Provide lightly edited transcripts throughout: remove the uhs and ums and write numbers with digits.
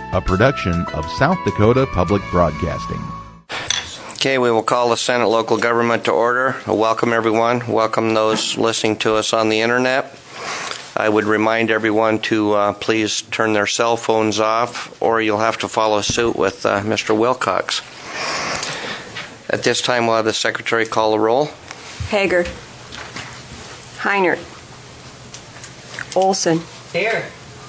a production of South Dakota Public Broadcasting. Okay, we will call the Senate Local Government to order. Welcome, everyone. Welcome those listening to us on the Internet. I would remind everyone to please turn their cell phones off, or you'll have to follow suit with Mr. Wilcox. At this time, we'll have the Secretary call the roll. Hager. Heinert. Olson. Here.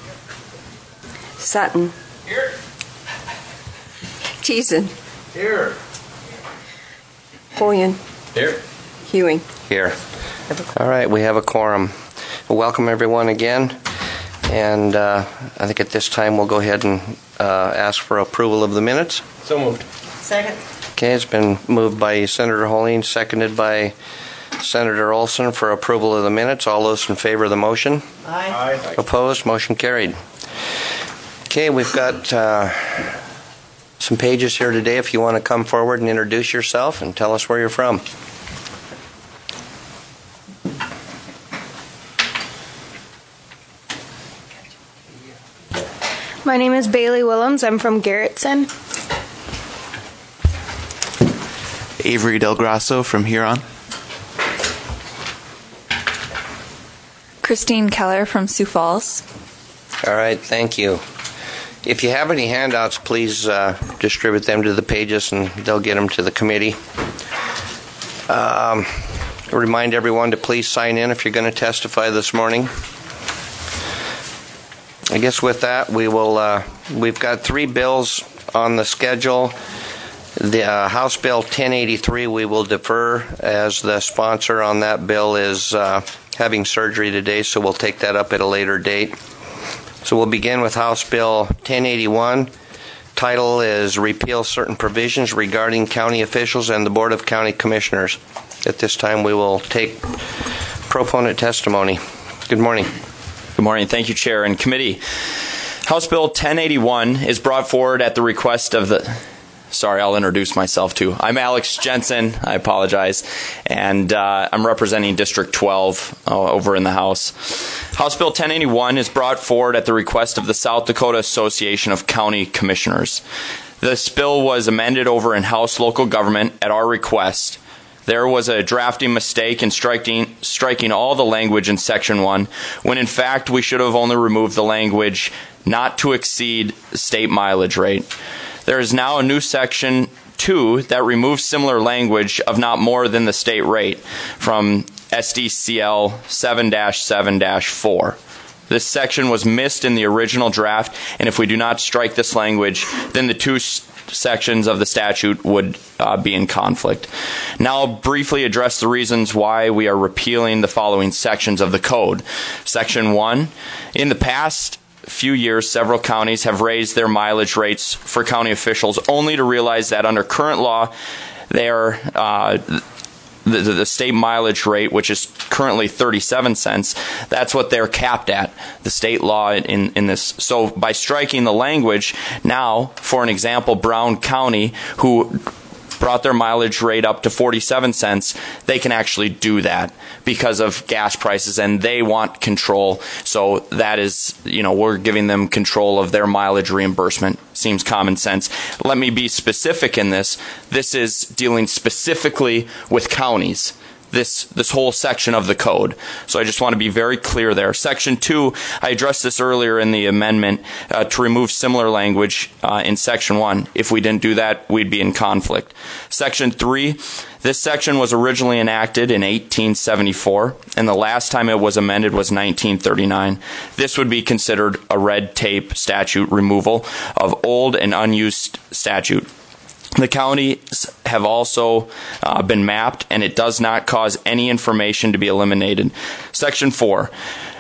Sutton. Here. Thiessen. Here. Hoyen. Here. Hewing. Here. All right, we have a quorum. Welcome, everyone, again. And I think at this time we'll go ahead and ask for approval of the minutes. So moved. Second. Okay, it's been moved by Senator Holing, seconded by Senator Olson for approval of the minutes. All those in favor of the motion? Aye. Opposed? Motion carried. Okay, we've got some pages here today. If you want to come forward and introduce yourself and tell us where you're from. My name is Bailey Willems. I'm from Garrettson. Avery Del Grasso from Huron. Christine Keller from Sioux Falls. All right, thank you. If you have any handouts, please distribute them to the pages and they'll get them to the committee. Remind everyone to please sign in if you're going to testify this morning. I guess with that, we've got three bills on the schedule. The House Bill 1083 we will defer, as the sponsor on that bill is having surgery today, so we'll take that up at a later date. So we'll begin with House Bill 1081. Title is Repeal Certain Provisions Regarding County Officials and the Board of County Commissioners. At this time, we will take proponent testimony. Good morning. Good morning. Thank you, Chair and Committee. House Bill 1081 is brought forward at the request of the... Sorry, I'll introduce myself too. I'm Alex Jensen. I apologize. And I'm representing District 12 over in the House. House Bill 1081 is brought forward at the request of the South Dakota Association of County Commissioners. This bill was amended over in House Local Government at our request. There was a drafting mistake in striking all the language in Section 1, when in fact we should have only removed the language not to exceed state mileage rate. There is now a new Section 2 that removes similar language of not more than the state rate from SDCL 7-7-4. This section was missed in the original draft, and if we do not strike this language, then the two sections of the statute would be in conflict. Now I'll briefly address the reasons why we are repealing the following sections of the code. Section 1, in the past few years, several counties have raised their mileage rates for county officials, only to realize that under current law, the state mileage rate, which is currently 37 cents, that's what they're capped at, the state law in this. So by striking the language, now, for an example, Brown County, who brought their mileage rate up to 47 cents, they can actually do that because of gas prices, and they want control. So that is, we're giving them control of their mileage reimbursement. Seems common sense. Let me be specific in this. This is dealing specifically with counties, this whole section of the code. So I just want to be very clear there. Section 2, I addressed this earlier in the amendment to remove similar language in Section 1. If we didn't do that, we'd be in conflict. Section 3, this section was originally enacted in 1874, and the last time it was amended was 1939. This would be considered a red tape statute removal of old and unused statute. The counties have also been mapped, and it does not cause any information to be eliminated. Section 4,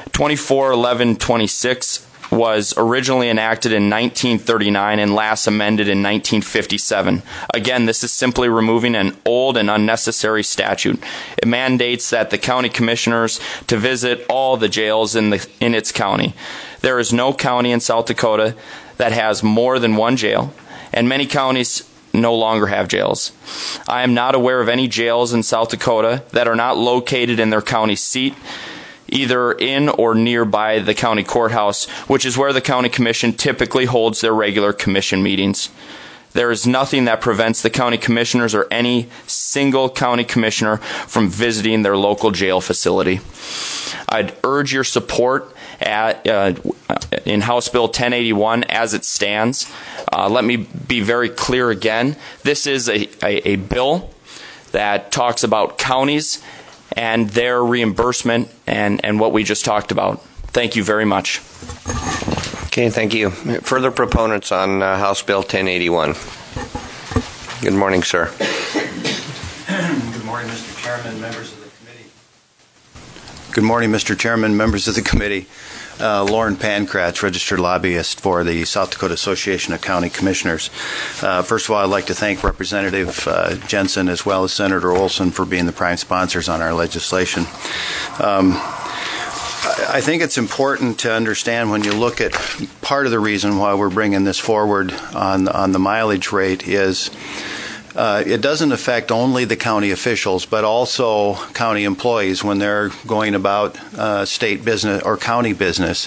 241126 was originally enacted in 1939 and last amended in 1957. Again, this is simply removing an old and unnecessary statute. It mandates that the county commissioners to visit all the jails in its county. There is no county in South Dakota that has more than one jail, and many counties no longer have jails. I am not aware of any jails in South Dakota that are not located in their county seat. either in or nearby the county courthouse, which is where the county commission typically holds their regular commission meetings. There is nothing that prevents the county commissioners or any single county commissioner from visiting their local jail facility. I'd urge your support in House Bill 1081 as it stands. Let me be very clear again. This is a bill that talks about counties and their reimbursement and what we just talked about. Thank you very much. Okay, thank you. Further proponents on House Bill 1081? Good morning, sir. Good morning, Mr. Chairman, members of the committee. Good morning, Mr. Chairman, members of the committee. Lauren Pankratz, registered lobbyist for the South Dakota Association of County Commissioners. First of all, I'd like to thank Representative Jensen as well as Senator Olson for being the prime sponsors on our legislation. I think it's important to understand when you look at part of the reason why we're bringing this forward on the mileage rate is it doesn't affect only the county officials, but also county employees when they're going about state business or county business.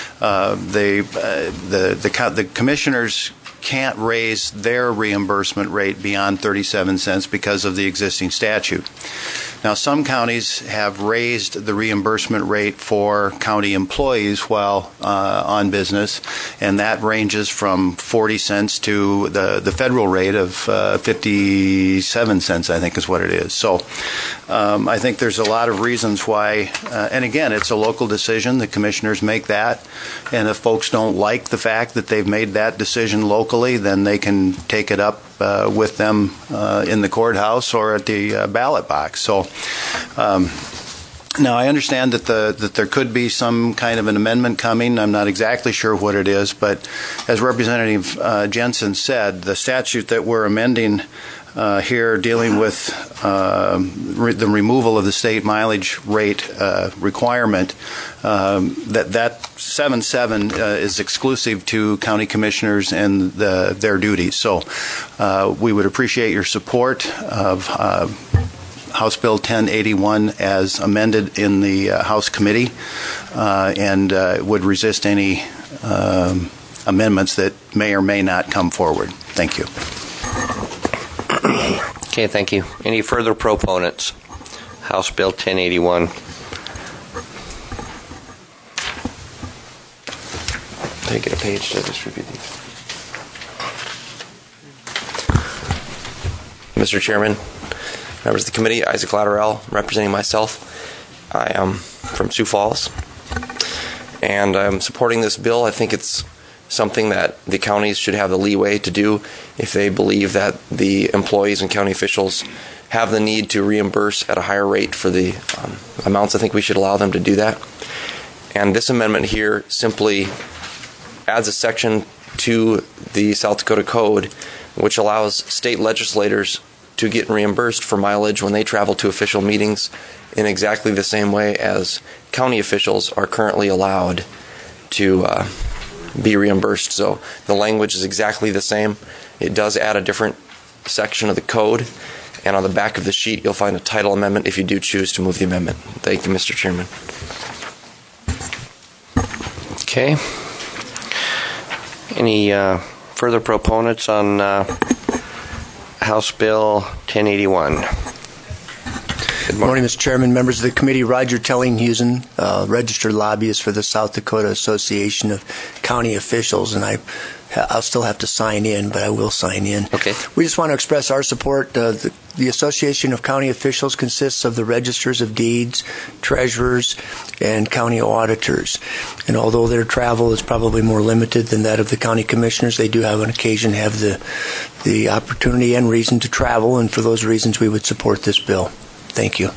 The commissioners can't raise their reimbursement rate beyond 37 cents because of the existing statute. Now, some counties have raised the reimbursement rate for county employees while on business, and that ranges from 40 cents to the federal rate of 57 cents, I think is what it is. So I think there's a lot of reasons why, and again, it's a local decision. The commissioners make that, and if folks don't like the fact that they've made that decision locally, then they can take it up with them in the courthouse or at the ballot box. So now I understand that there could be some kind of an amendment coming. I'm not exactly sure what it is, but as Representative Jensen said, the statute that we're amending here dealing with the removal of the state mileage rate requirement, that 7.7 is exclusive to county commissioners and their duties. So we would appreciate your support of House Bill 1081 as amended in the House committee and would resist any amendments that may or may not come forward. Thank you. Okay, thank you. Any further proponents? House Bill 1081. Can I get a page to distribute these? Mr. Chairman, members of the committee, Isaac Latterell, representing myself. I am from Sioux Falls, and I'm supporting this bill. I think it's something that the counties should have the leeway to do if they believe that the employees and county officials have the need to reimburse at a higher rate for the amounts. I think we should allow them to do that. And this amendment here simply adds a section to the South Dakota Code which allows state legislators to get reimbursed for mileage when they travel to official meetings in exactly the same way as county officials are currently allowed to be reimbursed. So the language is exactly the same. It does add a different section of the code, and on the back of the sheet you'll find a title amendment if you do choose to move the amendment. Thank you, Mr. Chairman. Okay. Any further proponents on House Bill 1081? Good morning, Mr. Chairman, members of the committee. Roger Tellinghusen, registered lobbyist for the South Dakota Association of County Officials, and I'll still have to sign in, but I will sign in. Okay. We just want to express our support. The Association of County Officials consists of the registers of deeds, treasurers, and county auditors. And although their travel is probably more limited than that of the county commissioners, they do have on occasion have the opportunity and reason to travel, and for those reasons we would support this bill. Thank you.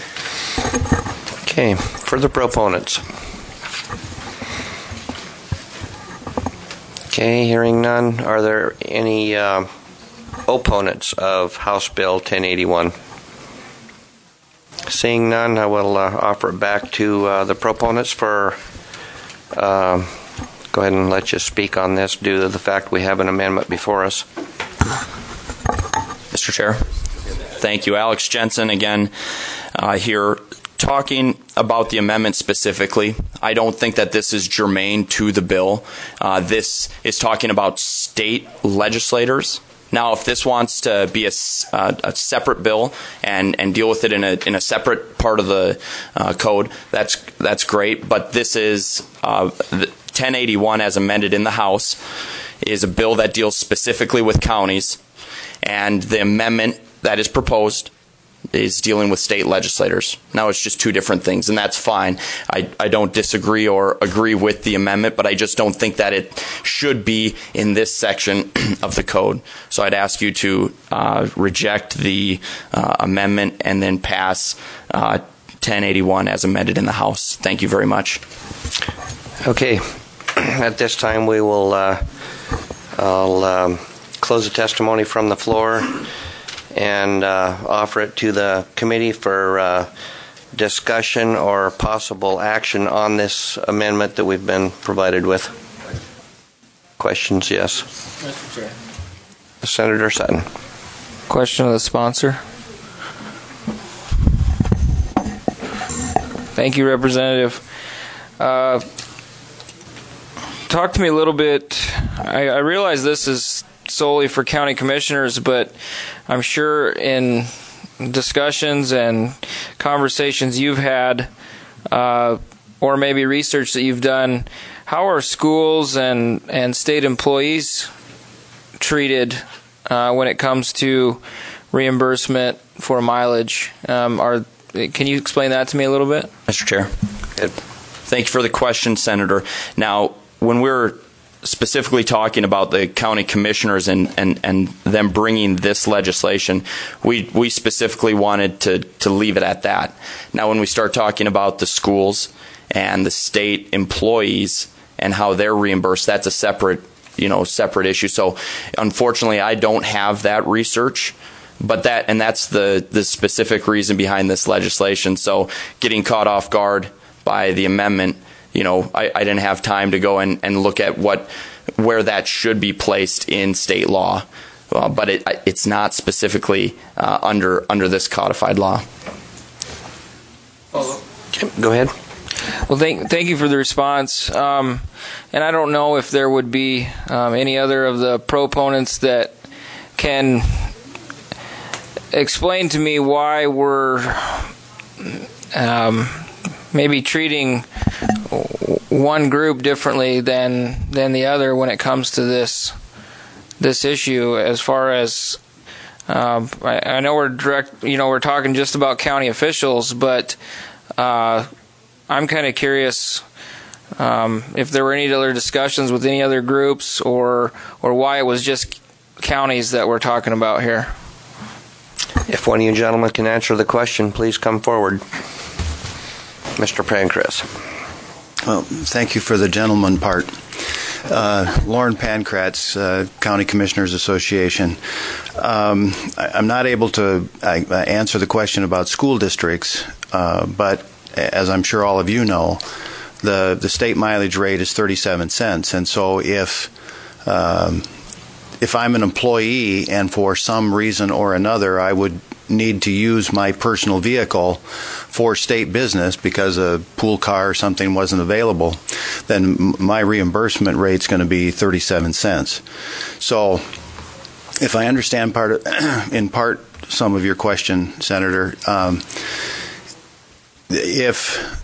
Okay. Further proponents? Okay, hearing none. Are there any opponents of House Bill 1081? Seeing none, I will offer it back to the proponents for go ahead and let you speak on this due to the fact we have an amendment before us. Mr. Chair. Thank you. Alex Jensen again here talking about the amendment specifically, I don't think that this is germane to the bill. This is talking about state legislators. Now, if this wants to be a separate bill and deal with it in a separate part of the code, that's great. But this is 1081 as amended in the House is a bill that deals specifically with counties, and the amendment that is proposed is dealing with state legislators. Now it's just two different things, and that's fine. I don't disagree or agree with the amendment, but I just don't think that it should be in this section of the code. So I'd ask you to reject the amendment and then pass 1081 as amended in the House. Thank you very much. Okay. At this time, we will I'll close the testimony from the floor and offer it to the committee for discussion or possible action on this amendment that we've been provided with. Questions? Yes. Mr. Chair. Senator Sutton. Question of the sponsor. Thank you, Representative. Talk to me a little bit. I realize this is solely for county commissioners, but I'm sure in discussions and conversations you've had, or maybe research that you've done, how are schools and state employees treated when it comes to reimbursement for mileage? Can you explain that to me a little bit? Mr. Chair. Thank you for the question, Senator. Now, when we're specifically talking about the county commissioners and them bringing this legislation, we specifically wanted to leave it at that. Now, when we start talking about the schools and the state employees and how they're reimbursed, that's a separate issue. So, unfortunately, I don't have that research. But that's the specific reason behind this legislation. So, getting caught off guard by the amendment, I didn't have time to go and look at where that should be placed in state law, but it's not specifically under this codified law. Go ahead. Well, thank you for the response. And I don't know if there would be any other of the proponents that can explain to me why we're maybe treating one group differently than the other when it comes to this issue. As far as I know, we're talking just about county officials, but I'm kind of curious if there were any other discussions with any other groups, or why it was just counties that we're talking about here. If one of you gentlemen can answer the question, please come forward. Mr. Pancratz. Well, thank you for the gentleman part. Lauren Pancratz, County Commissioners Association. I'm not able to answer the question about school districts, but as I'm sure all of you know, the state mileage rate is 37 cents. And so if I'm an employee and for some reason or another I would need to use my personal vehicle for state business because a pool car or something wasn't available, then my reimbursement rate's going to be 37 cents. So if I understand in part some of your question, Senator, if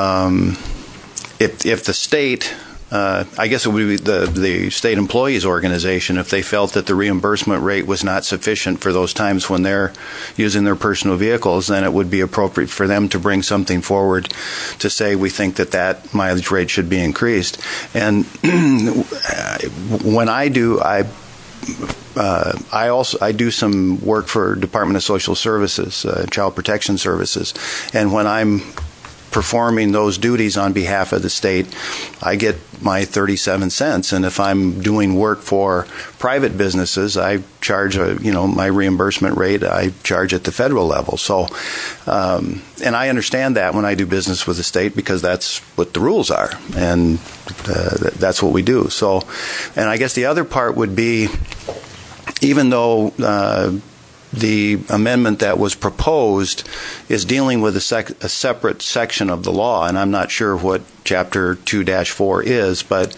the state, I guess it would be the state employees organization, if they felt that the reimbursement rate was not sufficient for those times when they're using their personal vehicles, then it would be appropriate for them to bring something forward to say we think that mileage rate should be increased. And when I do, I do some work for Department of Social Services, Child Protection Services, and when I'm performing those duties on behalf of the state, I get my 37 cents. And if I'm doing work for private businesses, I charge my reimbursement rate, I charge at the federal level. So, and I understand that when I do business with the state because that's what the rules are, and that's what we do. So, and I guess the other part would be, even though the amendment that was proposed is dealing with a separate section of the law, and I'm not sure what Chapter 2-4 is, but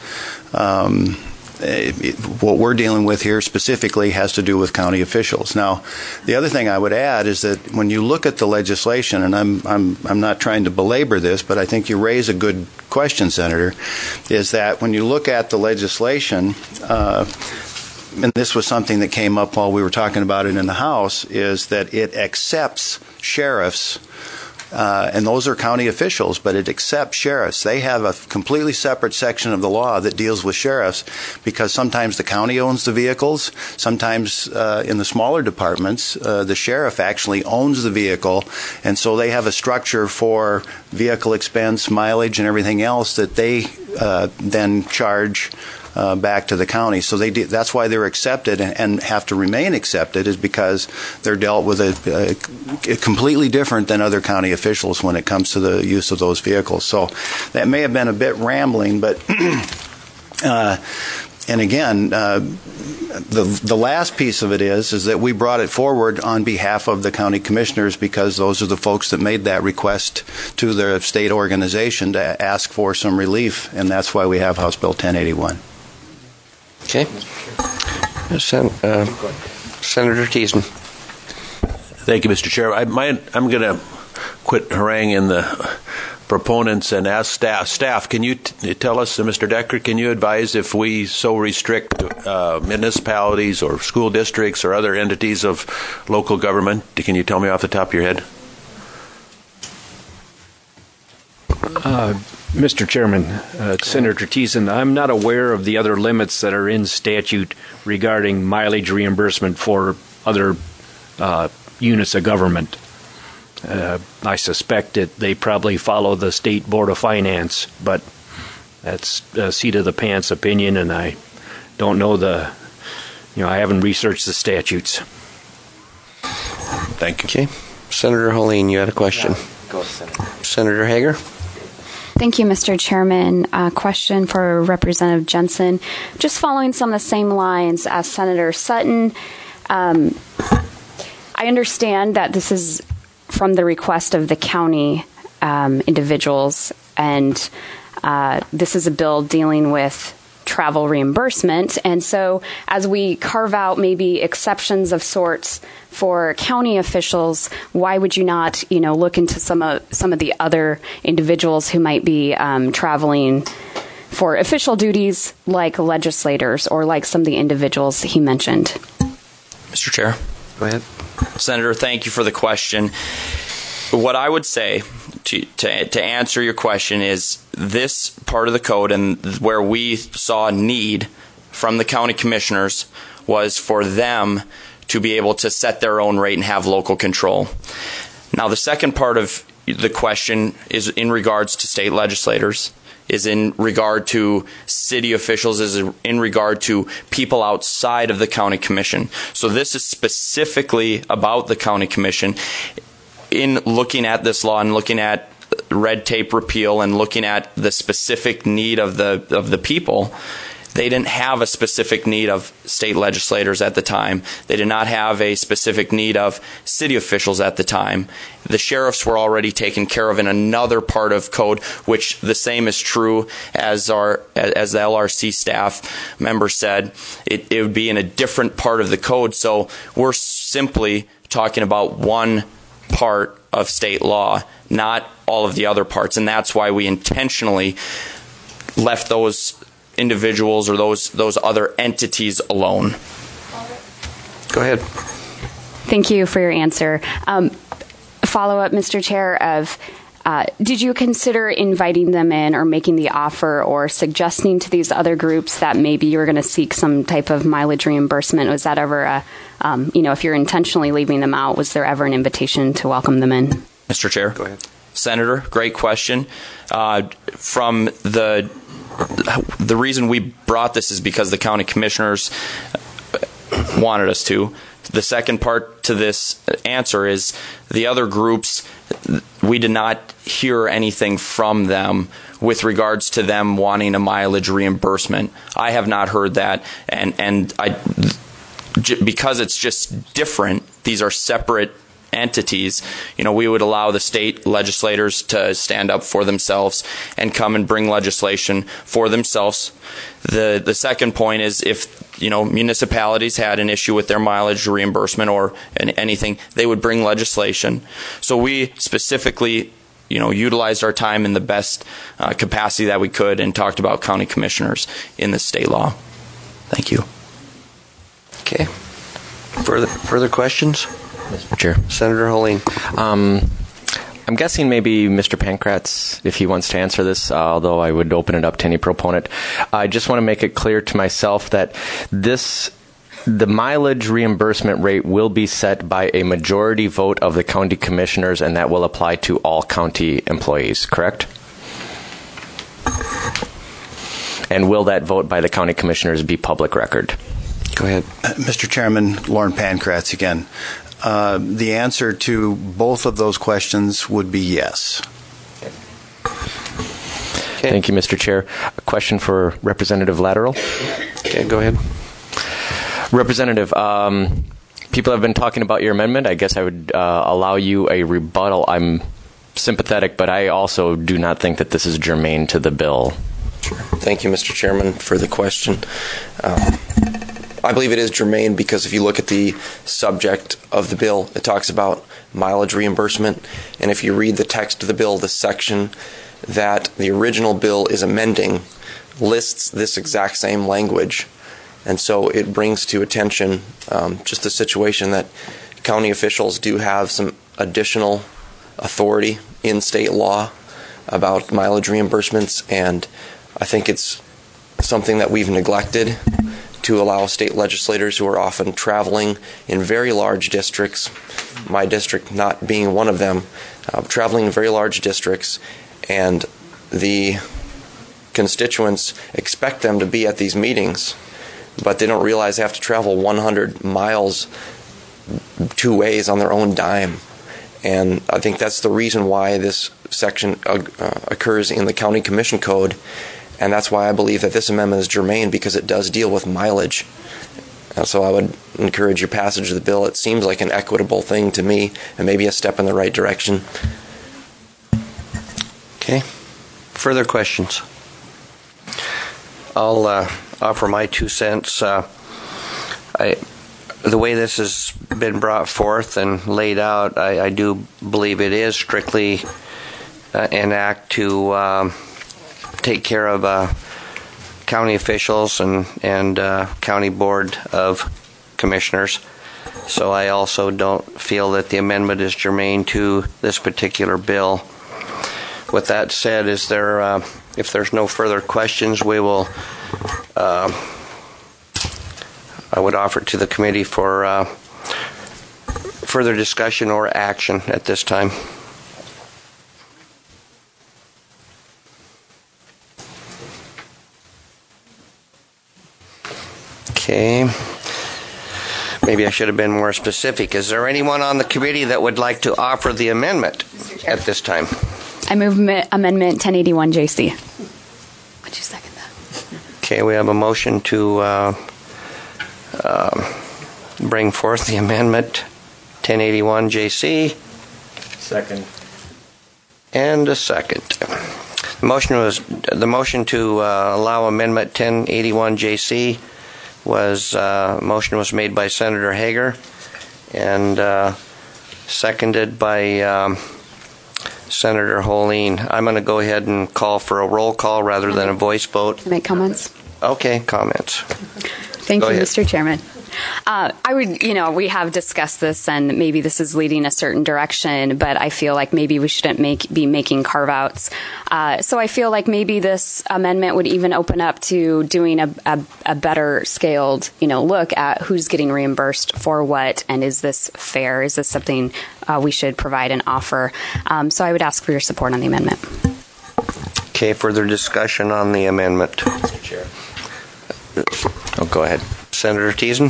what we're dealing with here specifically has to do with county officials. Now, the other thing I would add is that when you look at the legislation, and I'm not trying to belabor this, but I think you raise a good question, Senator, is that when you look at the legislation, and this was something that came up while we were talking about it in the House, is that it accepts sheriffs, and those are county officials, but it accepts sheriffs. They have a completely separate section of the law that deals with sheriffs, because sometimes the county owns the vehicles. Sometimes in the smaller departments, the sheriff actually owns the vehicle, and so they have a structure for vehicle expense, mileage, and everything else that they then charge back to the county. So that's why they're accepted and have to remain accepted, is because they're dealt with a completely different than other county officials when it comes to the use of those vehicles. So that may have been a bit rambling, but and again, the last piece of it is that we brought it forward on behalf of the county commissioners, because those are the folks that made that request to their state organization to ask for some relief, and that's why we have House Bill 1081. Okay. Senator Thiesen. Thank you, Mr. Chair. I'm going to quit haranguing the proponents and ask staff, can you tell us, Mr. Decker, can you advise if we so restrict municipalities or school districts or other entities of local government? Can you tell me off the top of your head? Mr. Chairman, Senator Thiesen, I'm not aware of the other limits that are in statute regarding mileage reimbursement for other units of government. I suspect that they probably follow the State Board of Finance, but that's a seat of the pants opinion, and I don't know I haven't researched the statutes. Thank you. Okay. Senator Holeen, you had a question. Yeah. Go ahead, Senator. Senator Hager. Thank you, Mr. Chairman. Question for Representative Jensen. Just following some of the same lines as Senator Sutton, I understand that this is from the request of the county individuals, and this is a bill dealing with travel reimbursement. And so as we carve out maybe exceptions of sorts for county officials, why would you not, look into some of the other individuals who might be traveling for official duties, like legislators or like some of the individuals he mentioned? Mr. Chair. Go ahead. Senator, thank you for the question. What I would say to answer your question is this part of the code, and where we saw need from the county commissioners was for them to be able to set their own rate and have local control. Now, the second part of the question is in regards to state legislators, is in regard to city officials, is in regard to people outside of the county commission. So this is specifically about the county commission. In looking at this law and looking at red tape repeal and looking at the specific need of the people, they didn't have a specific need of state legislators at the time. They did not have a specific need of city officials at the time. The sheriffs were already taken care of in another part of code, which the same is true as the LRC staff member said. It would be in a different part of the code. So we're simply talking about one part of state law, not all of the other parts, and that's why we intentionally left those individuals or those other entities alone. Go ahead. Thank you for your answer. Follow-up, Mr. Chair, of did you consider inviting them in or making the offer or suggesting to these other groups that maybe you were going to seek some type of mileage reimbursement? Was that ever if you're intentionally leaving them out, was there ever an invitation to welcome them in? Mr. Chair. Go ahead. Senator, great question. From the reason we brought this is because the county commissioners wanted us to. The second part to this answer is the other groups, we did not hear anything from them with regards to them wanting a mileage reimbursement. I have not heard that, and because it's just different these are separate entities, we would allow the state legislators to stand up for themselves and come and bring legislation for themselves. The second point is if municipalities had an issue with their mileage reimbursement or anything, they would bring legislation. So we specifically utilized our time in the best capacity that we could and talked about county commissioners in the state law. Thank you. Okay. Further questions? Mr. Chair. Senator Holeen. I'm guessing maybe Mr. Pankratz, if he wants to answer this, although I would open it up to any proponent. I just want to make it clear to myself that the mileage reimbursement rate will be set by a majority vote of the county commissioners, and that will apply to all county employees, correct? And will that vote by the county commissioners be public record? Go ahead. Mr. Chairman, Lauren Pankratz again. The answer to both of those questions would be yes. Okay. Thank you, Mr. Chair. A question for Representative Lateral. Okay, go ahead. Representative, people have been talking about your amendment. I guess I would allow you a rebuttal. I'm sympathetic, but I also do not think that this is germane to the bill. Sure. Thank you, Mr. Chairman, for the question. I believe it is germane because if you look at the subject of the bill, it talks about mileage reimbursement. And if you read the text of the bill, the section that the original bill is amending lists this exact same language. And so it brings to attention just the situation that county officials do have some additional authority in state law about mileage reimbursements. And I think it's something that we've neglected to allow state legislators who are often traveling in very large districts, my district not being one of them, traveling in very large districts, and the constituents expect them to be at these meetings, but they don't realize they have to travel 100 miles two ways on their own dime. And I think that's the reason why this section occurs in the County Commission Code. And that's why I believe that this amendment is germane, because it does deal with mileage. And so I would encourage your passage of the bill. It seems like an equitable thing to me, and maybe a step in the right direction. Okay. Further questions? I'll offer my 2 cents. The way this has been brought forth and laid out, I do believe it is strictly an act to take care of county officials and county board of commissioners. So I also don't feel that the amendment is germane to this particular bill. With that said, if there's no further questions, we will. I would offer it to the committee for further discussion or action at this time. Okay. Maybe I should have been more specific. Is there anyone on the committee that would like to offer the amendment at this time? I move Amendment 1081 JC. Would you second that? Okay, we have a motion to bring forth the amendment 1081 JC. Second. And a second. The motion to allow Amendment 1081 JC motion was made by Senator Hager and seconded by Senator Holeen. I'm going to go ahead and call for a roll call rather than a voice vote. Can I make comments? Okay, comments. Thank you, Mr. Chairman. We have discussed this, and maybe this is leading a certain direction, but I feel like maybe we shouldn't be making carve-outs. So I feel like maybe this amendment would even open up to doing a better scaled, look at who's getting reimbursed for what, and is this fair? Is this something we should provide and offer? So I would ask for your support on the amendment. Okay, further discussion on the amendment. Mr. Chair. Oh, go ahead. Senator Thiessen.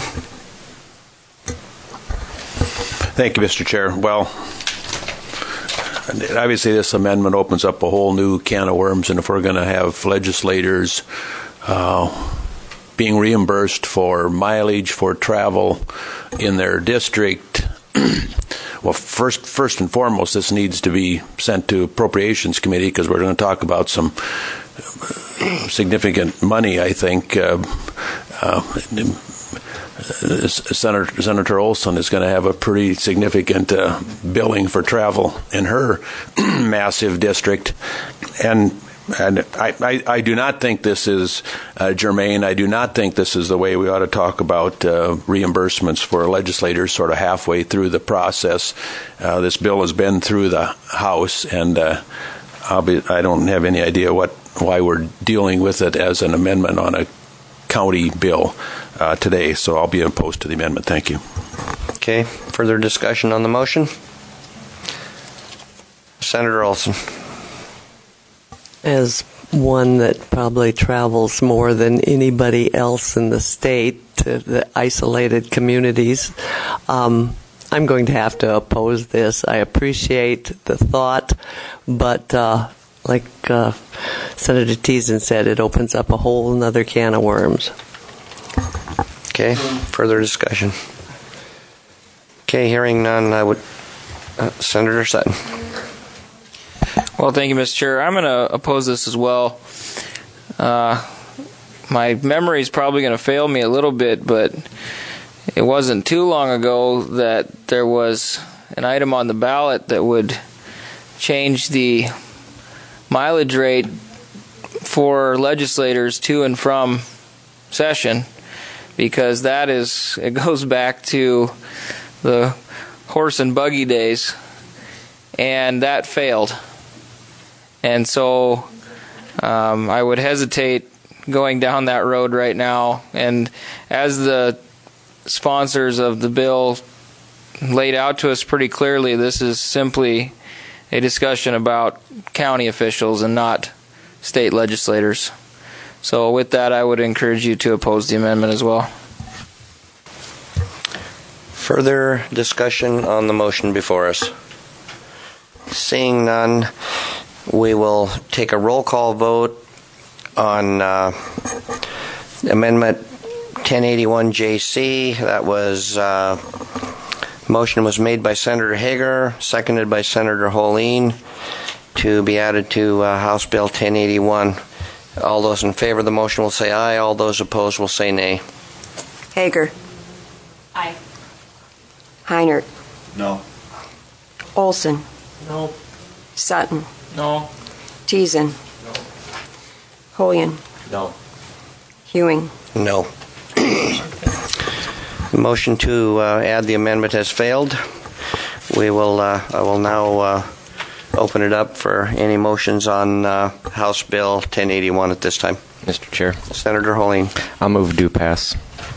Thank you, Mr. Chair. Well, obviously this amendment opens up a whole new can of worms, and if we're going to have legislators being reimbursed for mileage for travel in their district, well, first and foremost, this needs to be sent to Appropriations Committee because we're going to talk about some significant money, I think. Senator Olson is going to have a pretty significant billing for travel in her massive district. And I do not think this is germane. I do not think this is the way we ought to talk about reimbursements for legislators sort of halfway through the process. This bill has been through the House, and I don't have any idea why we're dealing with it as an amendment on a county bill today. So I'll be opposed to the amendment. Thank you. Okay. Further discussion on the motion? Senator Olson. As one that probably travels more than anybody else in the state to the isolated communities, I'm going to have to oppose this. I appreciate the thought, but like Senator Teason said, it opens up a whole other can of worms. Okay. Further discussion? Okay. Hearing none, I would... Senator Sutton. Well, thank you, Mr. Chair. I'm going to oppose this as well. My memory is probably going to fail me a little bit, but it wasn't too long ago that there was an item on the ballot that would change the mileage rate for legislators to and from session, because it goes back to the horse and buggy days, and that failed. And so I would hesitate going down that road right now. And as the sponsors of the bill laid out to us pretty clearly, this is simply a discussion about county officials and not state legislators. So with that, I would encourage you to oppose the amendment as well. Further discussion on the motion before us? Seeing none, we will take a roll call vote on Amendment 1081JC. That was motion was made by Senator Hager, seconded by Senator Holeen, to be added to House Bill 1081. All those in favor of the motion will say aye. All those opposed will say nay. Hager. Aye. Heinert. No. Olson. No. Sutton. No. Teason. No. Hoyen. No. Hewing. No. The motion to add the amendment has failed. I will now open it up for any motions on House Bill 1081 at this time. Mr. Chair. Senator Holeen. I'll move due pass.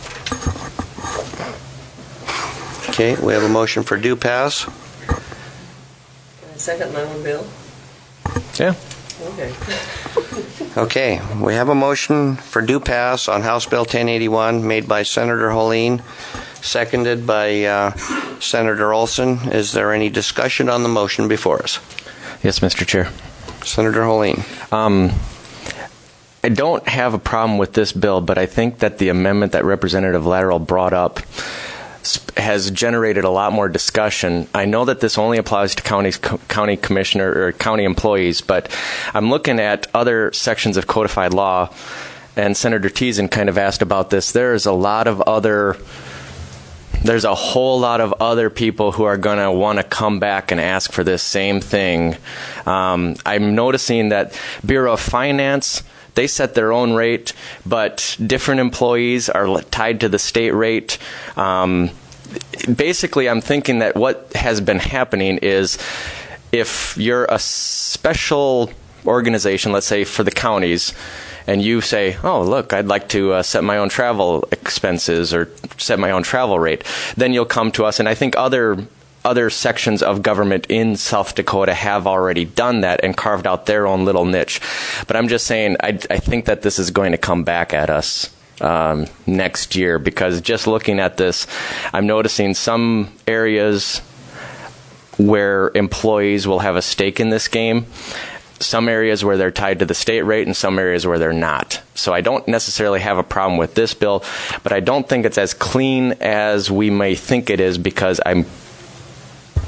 Okay, we have a motion for due pass. Can I second my own bill? Yeah. Okay. Okay, we have a motion for due pass on House Bill 1081 made by Senator Holeen, seconded by Senator Olson. Is there any discussion on the motion before us? Yes, Mr. Chair. Senator Holeen. I don't have a problem with this bill, but I think that the amendment that Representative Lateral brought up has generated a lot more discussion. I know that this only applies to county commissioner or county employees, but I'm looking at other sections of codified law, and Senator Teason kind of asked about this. There's a whole lot of other people who are going to want to come back and ask for this same thing. I'm noticing that Bureau of Finance, they set their own rate, but different employees are tied to the state rate. Basically, I'm thinking that what has been happening is if you're a special organization, let's say for the counties, and you say, oh, look, I'd like to set my own travel expenses or set my own travel rate, then you'll come to us. And I think other sections of government in South Dakota have already done that and carved out their own little niche. But I'm just saying, I think that this is going to come back at us next year, because just looking at this, I'm noticing some areas where employees will have a stake in this game, some areas where they're tied to the state rate, and some areas where they're not. So I don't necessarily have a problem with this bill, but I don't think it's as clean as we may think it is, because I'm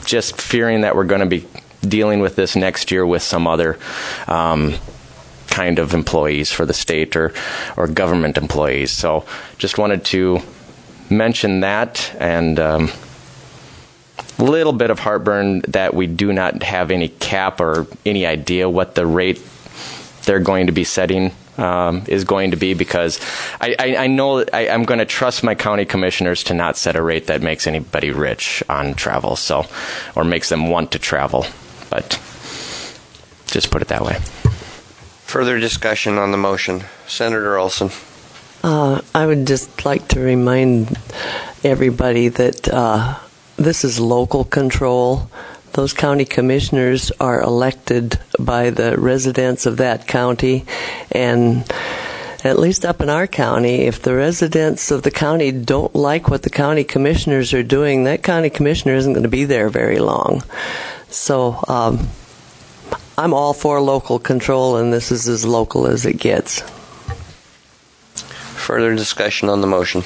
just fearing that we're going to be dealing with this next year with some other kind of employees for the state or government employees. So just wanted to mention that, and a little bit of heartburn that we do not have any cap or any idea what the rate they're going to be setting is going to be, because I know that I'm going to trust my county commissioners to not set a rate that makes anybody rich on travel, or makes them want to travel. But just put it that way. Further discussion on the motion. Senator Olson. I would just like to remind everybody that this is local control. Those county commissioners are elected by the residents of that county, and at least up in our county, if the residents of the county don't like what the county commissioners are doing, that county commissioner isn't going to be there very long. So I'm all for local control, and this is as local as it gets. Further discussion on the motion.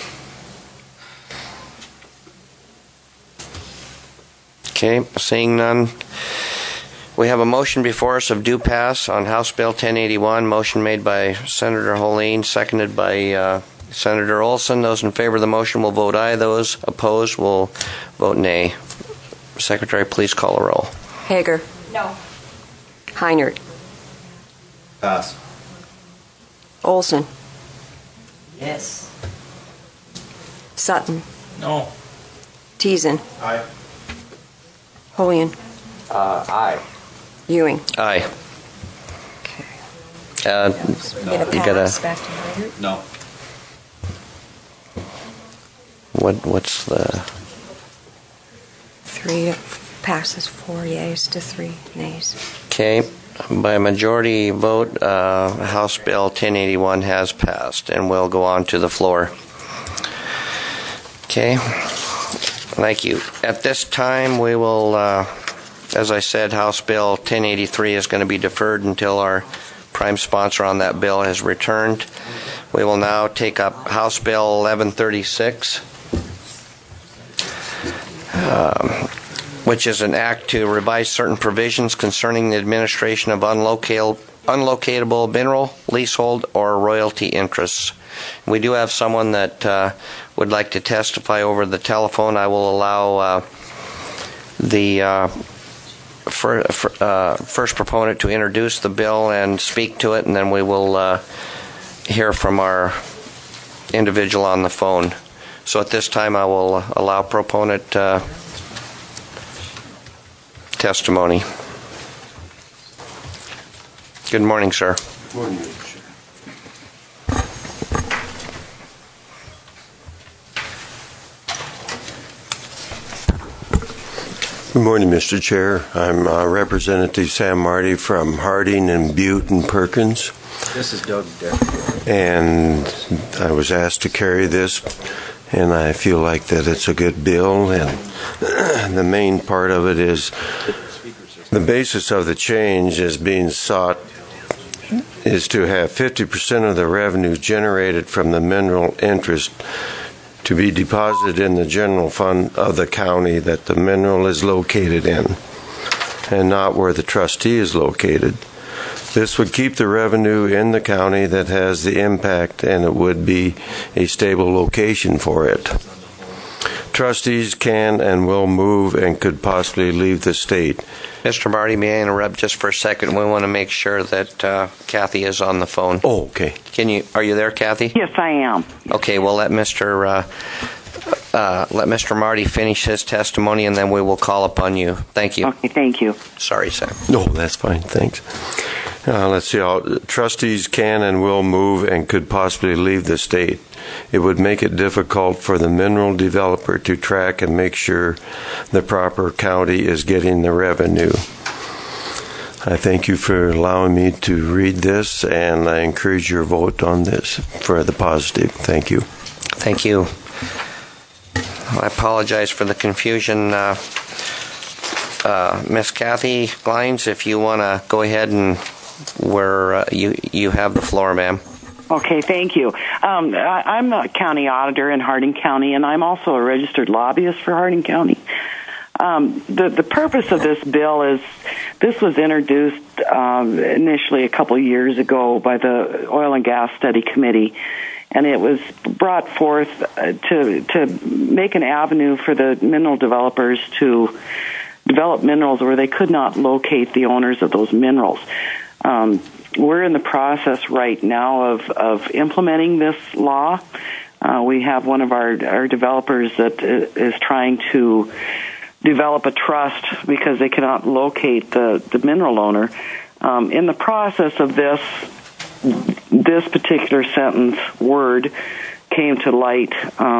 Okay, seeing none. We have a motion before us of due pass on House Bill 1081. Motion made by Senator Holeen, seconded by Senator Olson. Those in favor of the motion will vote aye. Those opposed will vote nay. Secretary, please call a roll. Hager. No. Heinert. Pass. Olson. Yes. Sutton. No. Teason. Aye. Hoyen. Aye. Ewing. Aye. You gotta. No. What's the? 3 passes, 4 yeas to 3 nays. Okay. By a majority vote, House Bill 1081 has passed, and will go on to the floor. Okay. Thank you. At this time, we will, as I said, House Bill 1083 is going to be deferred until our prime sponsor on that bill has returned. We will now take up House Bill 1136, which is an act to revise certain provisions concerning the administration of unlocatable mineral, leasehold, or royalty interests. We do have someone that would like to testify over the telephone. I will allow the first proponent to introduce the bill and speak to it, and then we will hear from our individual on the phone. So at this time, I will allow proponent testimony. Good morning, sir. Good morning. Good morning, Mr. Chair. I'm Representative Sam Marty from Harding and Butte and Perkins. This is Doug Decker. And I was asked to carry this, and I feel like that it's a good bill. And the main part of it is the basis of the change is being sought is to have 50% of the revenue generated from the mineral interest to be deposited in the general fund of the county that the mineral is located in, and not where the trustee is located. This would keep the revenue in the county that has the impact, and it would be a stable location for it. Trustees can and will move and could possibly leave the state. Mr. Marty, may I interrupt just for a second? We want to make sure that Kathy is on the phone. Oh, okay. Are you there, Kathy? Yes, I am. Okay, we'll let Mr. Marty finish his testimony, and then we will call upon you. Thank you. Okay, thank you. Sorry, Sam. No, that's fine. Thanks. Let's see. Trustees can and will move and could possibly leave the state. It would make it difficult for the mineral developer to track and make sure the proper county is getting the revenue. I thank you for allowing me to read this, and I encourage your vote on this for the positive. Thank you. Thank you. I apologize for the confusion. Miss Kathy Glines, if you want to go ahead and you have the floor, ma'am. Okay, thank you. I'm a county auditor in Harding County, and I'm also a registered lobbyist for Harding County. The purpose of this bill is this was introduced initially a couple years ago by the Oil and Gas Study Committee, and it was brought forth to make an avenue for the mineral developers to develop minerals where they could not locate the owners of those minerals. We're in the process right now of implementing this law. We have one of our developers that is trying to develop a trust because they cannot locate the mineral owner. In the process of this particular sentence word came to light.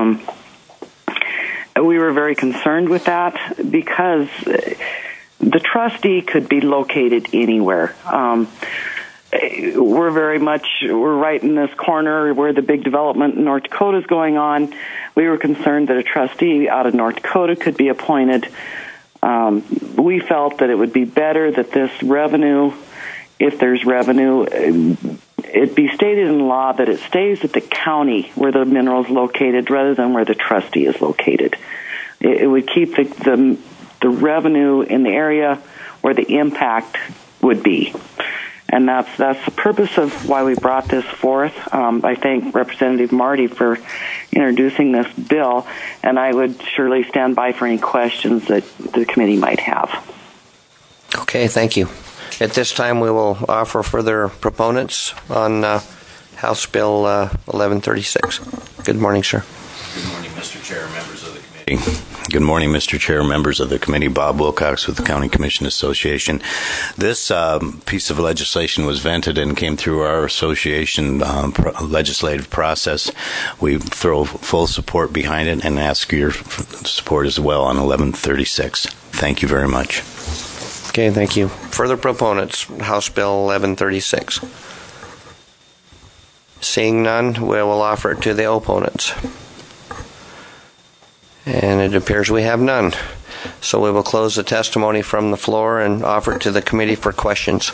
We were very concerned with that because the trustee could be located anywhere. We're right in this corner where the big development in North Dakota is going on. We were concerned that a trustee out of North Dakota could be appointed. We felt that it would be better that this revenue, if there's revenue, it be stated in law that it stays at the county where the mineral is located rather than where the trustee is located. It would keep the revenue in the area where the impact would be. And that's the purpose of why we brought this forth. I thank Representative Marty for introducing this bill, and I would surely stand by for any questions that the committee might have. Okay, thank you. At this time, we will offer further proponents on House Bill 1136. Good morning, sir. Good morning, Mr. Chair, members of the committee. Good morning, Mr. Chair, members of the committee. Bob Wilcox with the County Commission Association. This piece of legislation was vented and came through our association legislative process. We throw full support behind it and ask your support as well on 1136. Thank you very much. Okay, thank you. Further proponents, House Bill 1136. Seeing none, we will offer it to the opponents. And it appears we have none. So we will close the testimony from the floor and offer it to the committee for questions.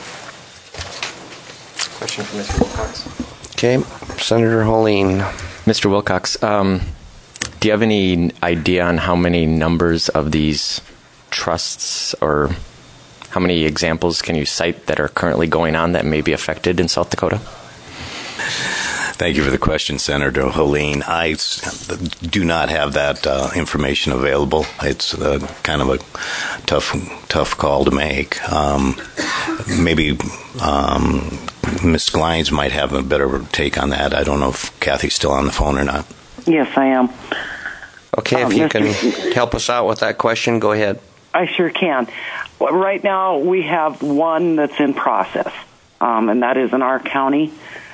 Question from Mr. Wilcox. Okay, Senator Holeen. Mr. Wilcox, do you have any idea on how many numbers of these trusts or how many examples can you cite that are currently going on that may be affected in South Dakota? Thank you for the question, Senator Holeen. I do not have that information available. It's kind of a tough call to make. Maybe Ms. Glines might have a better take on that. I don't know if Kathy's still on the phone or not. Yes, I am. Okay, if you can help us out with that question, go ahead. I sure can. Well, right now, we have one that's in process, and that is in our county.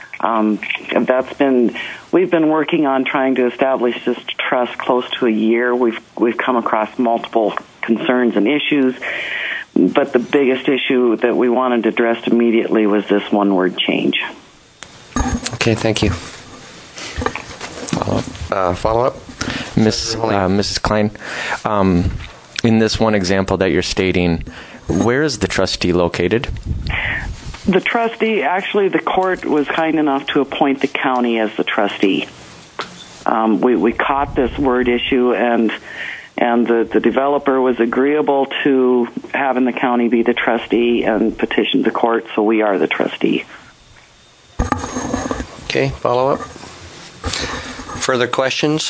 We've been working on trying to establish this trust close to a year. We've come across multiple concerns and issues, but the biggest issue that we wanted addressed immediately was this one word change. Okay, thank you. Follow up? Mrs. Klein, in this one example that you're stating, where is the trustee located? The trustee, actually, the court was kind enough to appoint the county as the trustee. We caught this word issue, and the developer was agreeable to having the county be the trustee and petitioned the court, so we are the trustee. Okay, follow up. Further questions?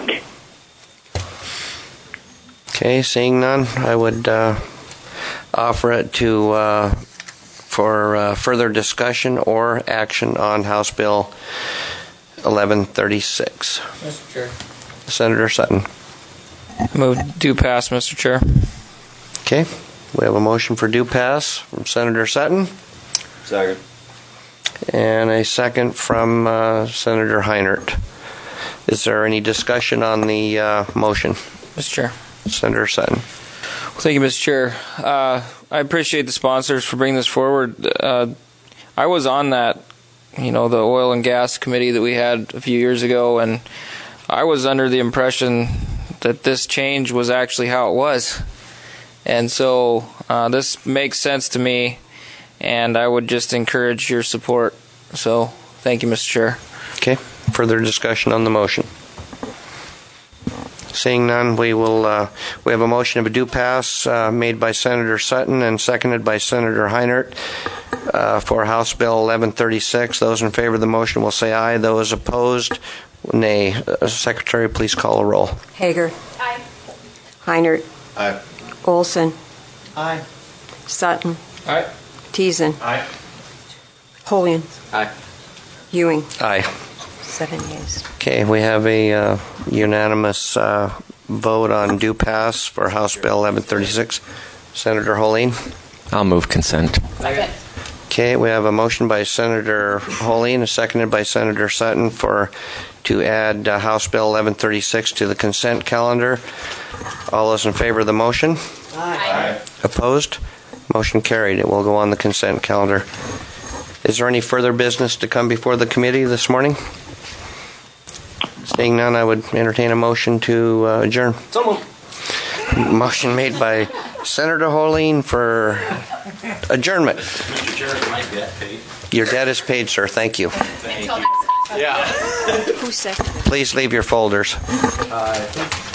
Okay, seeing none, I would offer it to for further discussion or action on House Bill 1136. Mr. Chair. Senator Sutton. Move due pass, Mr. Chair. Okay, we have a motion for due pass from Senator Sutton. Second. And a second from Senator Heinert. Is there any discussion on the motion? Mr. Chair. Senator Sutton. Well, thank you, Mr. Chair. I appreciate the sponsors for bringing this forward. I was on that, the oil and gas committee that we had a few years ago, and I was under the impression that this change was actually how it was. And so this makes sense to me, and I would just encourage your support. So thank you, Mr. Chair. Okay. Further discussion on the motion? Seeing none, we have a motion of a due pass made by Senator Sutton and seconded by Senator Heinert for House Bill 1136. Those in favor of the motion will say aye. Those opposed, nay. Secretary, please call a roll. Hager. Aye. Heinert. Aye. Olson. Aye. Sutton. Aye. Teason. Aye. Holian. Aye. Ewing. Aye. 7 yeas. Okay, we have a unanimous vote on due pass for House Bill 1136. Senator Holeen? I'll move consent. Okay, we have a motion by Senator Holeen, seconded by Senator Sutton to add House Bill 1136 to the consent calendar. All those in favor of the motion? Aye. Opposed? Motion carried. It will go on the consent calendar. Is there any further business to come before the committee this morning? Seeing none, I would entertain a motion to adjourn. So moved. Motion made by Senator Holeen for adjournment. Mr. Chair, my debt paid. Your debt is paid, sir. Thank you. Thank you. Who seconded? Please leave your folders. I think